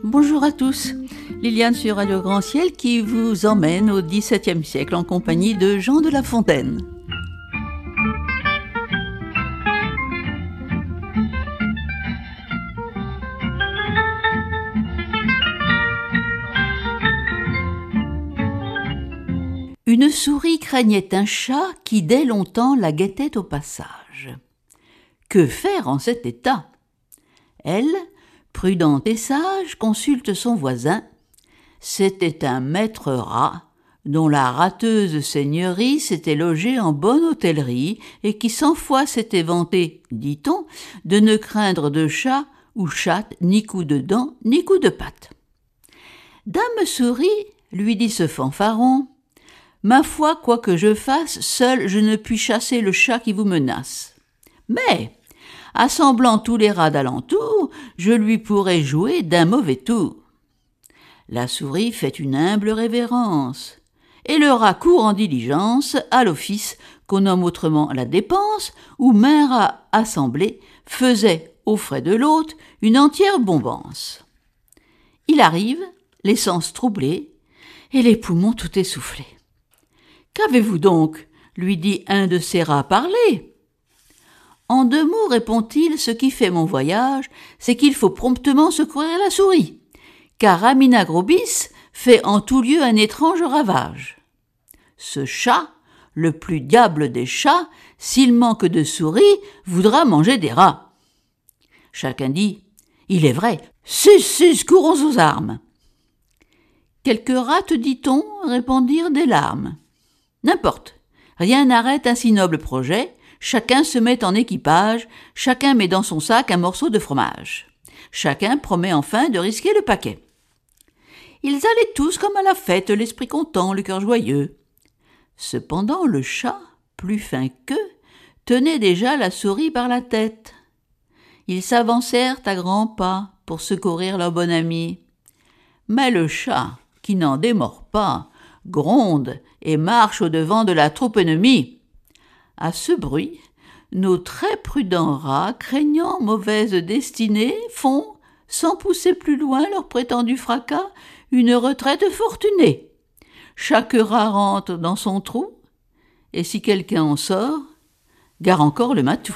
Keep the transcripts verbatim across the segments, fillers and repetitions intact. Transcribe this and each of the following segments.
Bonjour à tous, Liliane sur Radio Grand Ciel qui vous emmène au dix-septième siècle en compagnie de Jean de La Fontaine. Une souris craignait un chat qui dès longtemps la guettait au passage. Que faire en cet état ? Elle, prudente et sage, consulte son voisin. C'était un maître rat, dont la rateuse seigneurie s'était logée en bonne hôtellerie et qui cent fois s'était vanté, dit-on, de ne craindre de chat ou chatte, ni coup de dents, ni coup de patte. « Dame souris, lui dit ce fanfaron, ma foi, quoi que je fasse, seul je ne puis chasser le chat qui vous menace. Mais, assemblant tous les rats d'alentour, je lui pourrai jouer d'un mauvais tour. » La souris fait une humble révérence, et le rat court en diligence à l'office qu'on nomme autrement la dépense, où maint rat assemblé faisait, aux frais de l'hôte, une entière bombance. Il arrive, les sens troublés, et les poumons tout essoufflés. « Qu'avez-vous donc ?» lui dit un de ces rats, « parlez !»« En deux mots, répond-il, ce qui fait mon voyage, c'est qu'il faut promptement secourir la souris, car Aminagrobis fait en tout lieu un étrange ravage. Ce chat, le plus diable des chats, s'il manque de souris, voudra manger des rats. » Chacun dit « Il est vrai, sus, sus, courons aux armes !» Quelques rats, dit-on, répandirent des larmes. N'importe, rien n'arrête un si noble projet, chacun se met en équipage, chacun met dans son sac un morceau de fromage. Chacun promet enfin de risquer le paquet. Ils allaient tous comme à la fête, l'esprit content, le cœur joyeux. Cependant le chat, plus fin qu'eux, tenait déjà la souris par la tête. Ils s'avancèrent à grands pas pour secourir leur bon ami. Mais le chat, qui n'en démord pas, gronde et marche au-devant de la troupe ennemie. À ce bruit, nos très prudents rats, craignant mauvaise destinée, font, sans pousser plus loin leur prétendu fracas, une retraite fortunée. Chaque rat rentre dans son trou, et si quelqu'un en sort, gare encore le matou.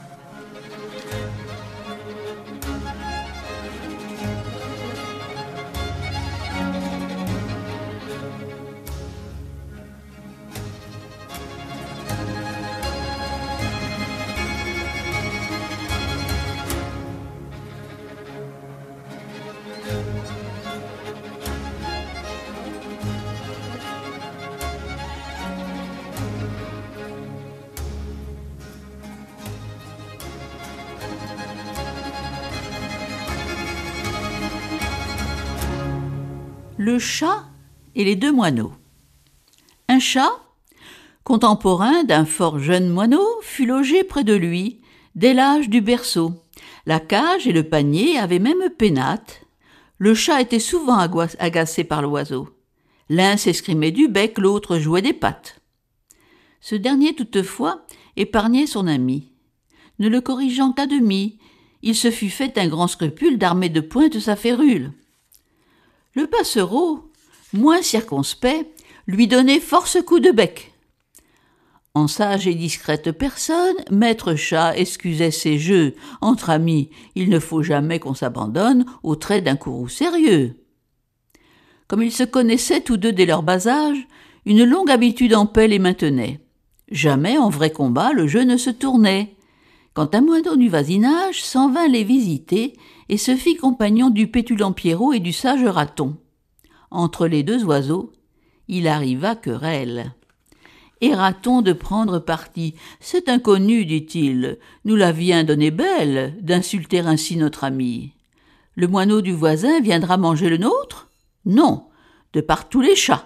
Le chat et les deux moineaux. Un chat, contemporain d'un fort jeune moineau, fut logé près de lui dès l'âge du berceau. La cage et le panier avaient même pénate. Le chat était souvent agacé par l'oiseau. L'un s'escrimait du bec, l'autre jouait des pattes. Ce dernier, toutefois, épargnait son ami. Ne le corrigeant qu'à demi, il se fut fait un grand scrupule d'armer de pointe sa férule. Le passereau, moins circonspect, lui donnait force coups de bec. En sage et discrète personne, maître chat excusait ses jeux. Entre amis, il ne faut jamais qu'on s'abandonne au trait d'un courroux sérieux. Comme ils se connaissaient tous deux dès leur bas âge, une longue habitude en paix les maintenait. Jamais en vrai combat le jeu ne se tournait. Quand un moineau du voisinage s'en vint les visiter et se fit compagnon du pétulant Pierrot et du sage Raton. Entre les deux oiseaux, il arriva querelle. Et Raton de prendre parti. « C'est inconnu, dit-il, nous la vient donner belle d'insulter ainsi notre ami. Le moineau du voisin viendra manger le nôtre ? Non, de par tous les chats. »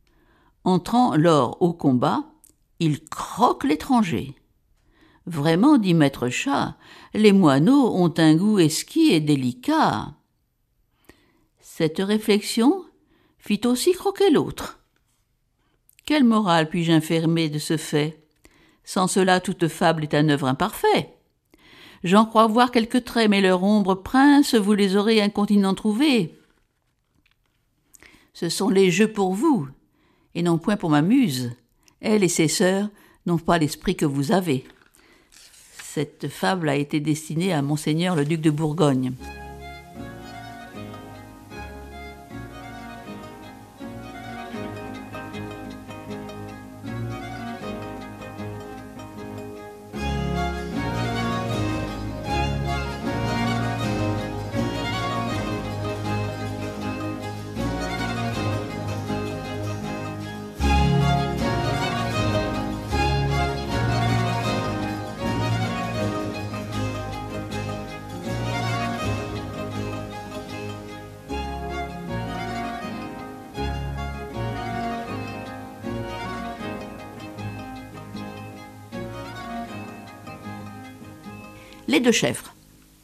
Entrant lors au combat, il croque l'étranger. Vraiment, dit maître chat, les moineaux ont un goût esquis et délicat. Cette réflexion fit aussi croquer l'autre. Quelle morale puis-je infirmer de ce fait ? Sans cela, toute fable est un œuvre imparfait. J'en crois voir quelques traits, mais leur ombre, prince, vous les aurez incontinent trouvés. Ce sont les jeux pour vous, et non point pour ma muse. Elle et ses sœurs n'ont pas l'esprit que vous avez. » Cette fable a été destinée à Monseigneur le duc de Bourgogne. Les deux chèvres.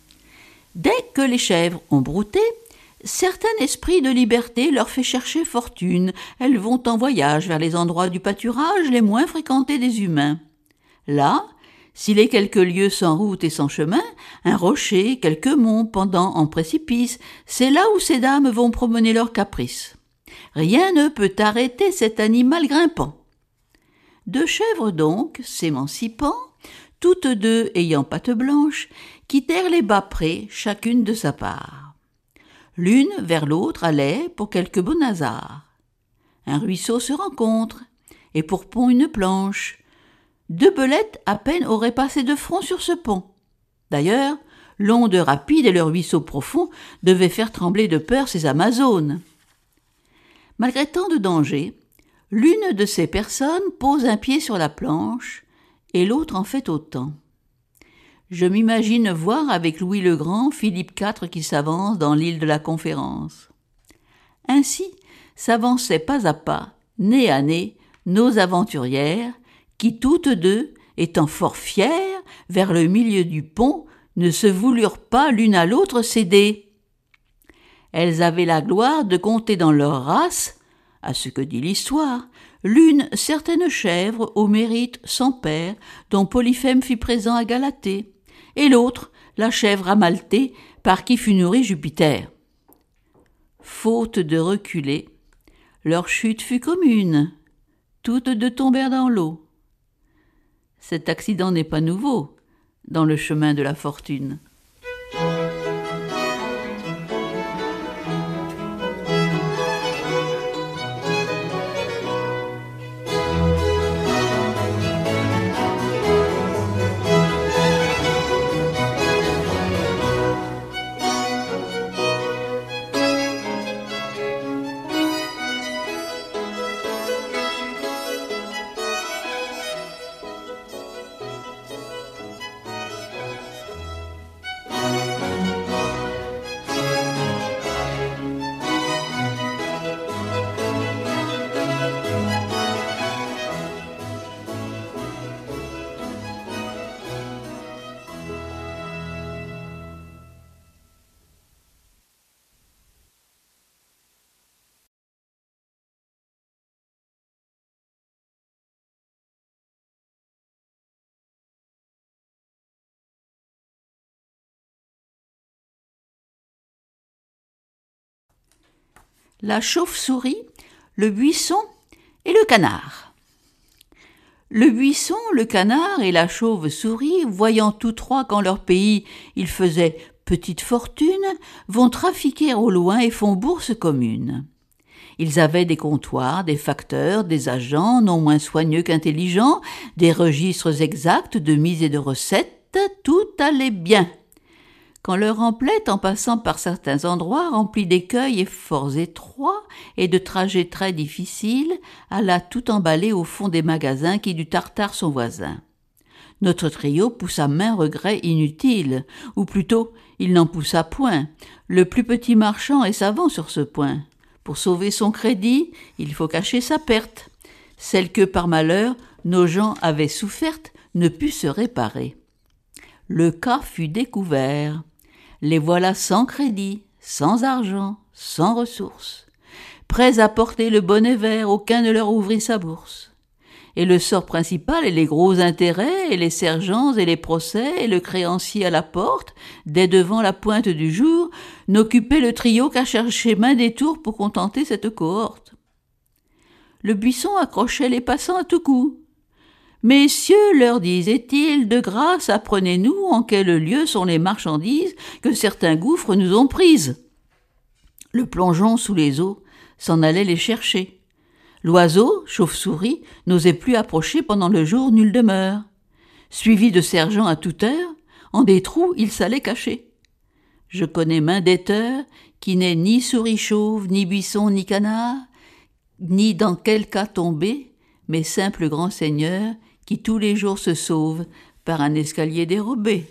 Dès que les chèvres ont brouté, certain esprit de liberté leur fait chercher fortune. Elles vont en voyage vers les endroits du pâturage les moins fréquentés des humains. Là, s'il est quelques lieues sans route et sans chemin, un rocher, quelques monts pendant en précipice, c'est là où ces dames vont promener leurs caprices. Rien ne peut arrêter cet animal grimpant. Deux chèvres donc, s'émancipant, toutes deux ayant patte blanche, quittèrent les bas prés, chacune de sa part. L'une vers l'autre allait pour quelque bon hasard. Un ruisseau se rencontre, et pour pont une planche. Deux belettes à peine auraient passé de front sur ce pont. D'ailleurs, l'onde rapide et le ruisseau profond devaient faire trembler de peur ces Amazones. Malgré tant de dangers, l'une de ces personnes pose un pied sur la planche, et l'autre en fait autant. Je m'imagine voir avec Louis le Grand Philippe quatre qui s'avance dans l'île de la Conférence. Ainsi s'avançaient pas à pas, nez à nez, nos aventurières, qui toutes deux, étant fort fières, vers le milieu du pont, ne se voulurent pas l'une à l'autre céder. Elles avaient la gloire de compter dans leur race, à ce que dit l'histoire, l'une certaine chèvre au mérite sans pair, dont Polyphème fit présent à Galatée, et l'autre la chèvre amaltée, par qui fut nourri Jupiter. Faute de reculer, leur chute fut commune, toutes deux tombèrent dans l'eau. Cet accident n'est pas nouveau dans le chemin de la fortune. La chauve-souris, le buisson et le canard. Le buisson, le canard et la chauve-souris, voyant tous trois qu'en leur pays ils faisaient petite fortune, vont trafiquer au loin et font bourse commune. Ils avaient des comptoirs, des facteurs, des agents non moins soigneux qu'intelligents, des registres exacts de mise et de recettes, tout allait bien. Quand leur emplette, en passant par certains endroits remplis d'écueils et forts étroits et de trajets très difficiles, alla tout emballer au fond des magasins qui du tartare son voisin. Notre trio poussa maint regret inutile, ou plutôt, il n'en poussa point. Le plus petit marchand est savant sur ce point. Pour sauver son crédit, il faut cacher sa perte. Celle que, par malheur, nos gens avaient soufferte ne put se réparer. Le cas fut découvert. Les voilà sans crédit, sans argent, sans ressources. Prêts à porter le bonnet vert, aucun ne leur ouvrit sa bourse. et le sort principal et les gros intérêts, et les sergents et les procès, et le créancier à la porte, dès devant la pointe du jour, n'occupaient le trio qu'à chercher main des tours pour contenter cette cohorte. Le buisson accrochait les passants à tout coup. « Messieurs, leur disait-il, de grâce apprenez-nous en quel lieu sont les marchandises que certains gouffres nous ont prises. » Le plongeon sous les eaux s'en allait les chercher. L'oiseau, chauve-souris, n'osait plus approcher pendant le jour nulle demeure. Suivi de sergents à toute heure, en des trous il s'allait cacher. Je connais main d'éteur qui n'est ni souris chauve, ni buisson, ni canard, ni dans quel cas tombé, mais simple grand seigneur qui tous les jours se sauve par un escalier dérobé.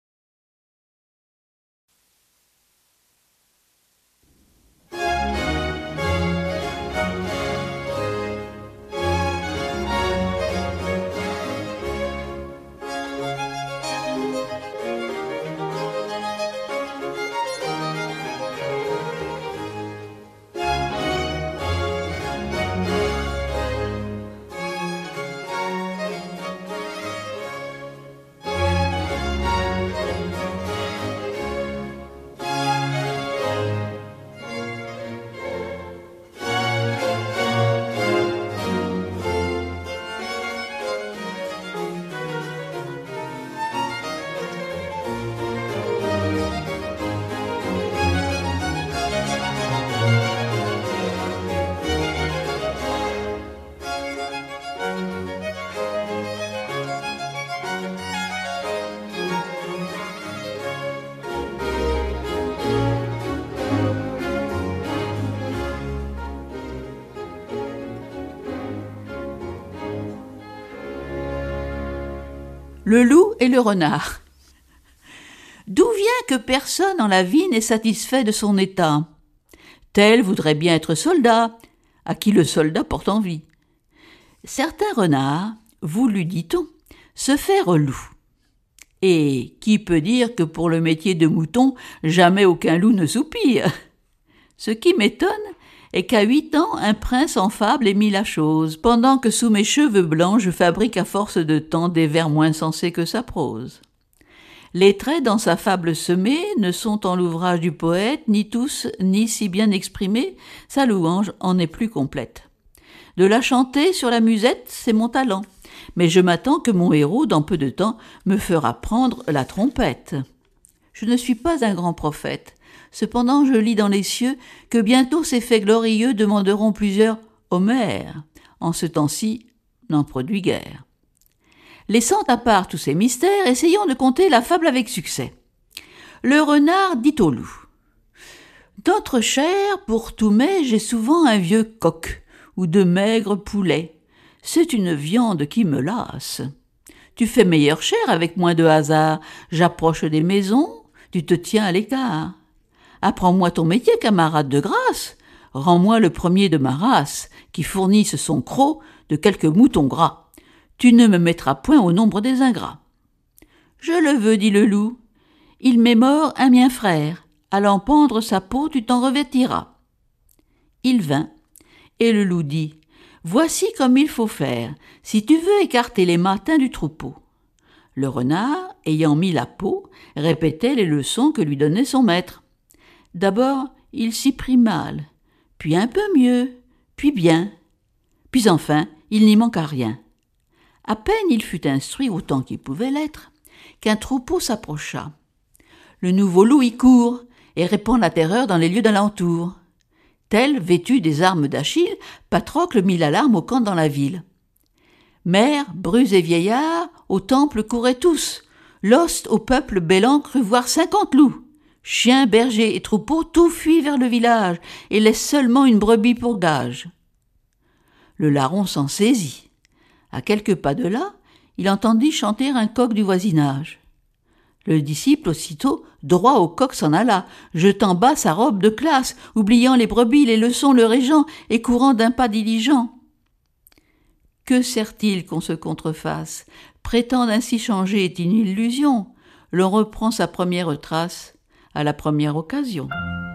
Le loup et le renard. D'où vient que personne en la vie n'est satisfait de son état? Tel voudrait bien être soldat, à qui le soldat porte envie. Certains renards voulu, dit-on, se faire loup. Et qui peut dire que pour le métier de mouton, jamais aucun loup ne soupire? Ce qui m'étonne est qu'à huit ans, un prince en fable ait mis la chose, pendant que sous mes cheveux blancs, je fabrique à force de temps des vers moins sensés que sa prose. Les traits dans sa fable semés ne sont en l'ouvrage du poète ni tous ni si bien exprimés, sa louange en est plus complète. De la chanter sur la musette, c'est mon talent, mais je m'attends que mon héros, dans peu de temps, me fera prendre la trompette. Je ne suis pas un grand prophète. Cependant, je lis dans les cieux que bientôt ces faits glorieux demanderont plusieurs Homères. En ce temps-ci, n'en produit guère. Laissant à part tous ces mystères, essayons de conter la fable avec succès. Le renard dit au loup: « Notre chair, pour tout mets, j'ai souvent un vieux coq ou de maigres poulets. C'est une viande qui me lasse. Tu fais meilleure chair avec moins de hasard. J'approche des maisons, tu te tiens à l'écart. Apprends-moi ton métier, camarade de grâce. Rends-moi le premier de ma race, qui fournisse son croc de quelques moutons gras. Tu ne me mettras point au nombre des ingrats. »« Je le veux, dit le loup. Il m'est mort un mien frère. Allant pendre sa peau, tu t'en revêtiras. » Il vint, et le loup dit: « Voici comme il faut faire, si tu veux écarter les matins du troupeau. » Le renard, ayant mis la peau, répétait les leçons que lui donnait son maître. D'abord, il s'y prit mal, puis un peu mieux, puis bien. Puis enfin, il n'y manqua rien. À peine il fut instruit autant qu'il pouvait l'être, qu'un troupeau s'approcha. Le nouveau loup y court et répand la terreur dans les lieux d'alentour. Tel, vêtu des armes d'Achille, Patrocle mit l'alarme au camp dans la ville. Mères, brus et vieillards, au temple couraient tous. L'ost au peuple bêlant crut voir cinquante loups. Chiens, bergers et troupeaux, tout fuit vers le village et laisse seulement une brebis pour gage. Le larron s'en saisit. À quelques pas de là, il entendit chanter un coq du voisinage. Le disciple aussitôt droit au coq s'en alla, jetant bas sa robe de classe, oubliant les brebis, les leçons, le régent, et courant d'un pas diligent. Que sert-il qu'on se contrefasse? Prétendre ainsi changer est une illusion. L'on reprend sa première trace à la première occasion.